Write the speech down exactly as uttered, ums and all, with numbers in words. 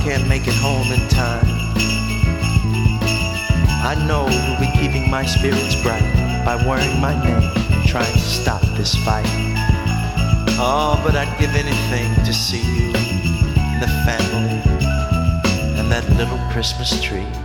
can't make it home in time. I know you'll be keeping my spirits bright by wearing my name and trying to stop this fight. Oh, but I'd give anything to see you and the family and that little Christmas tree.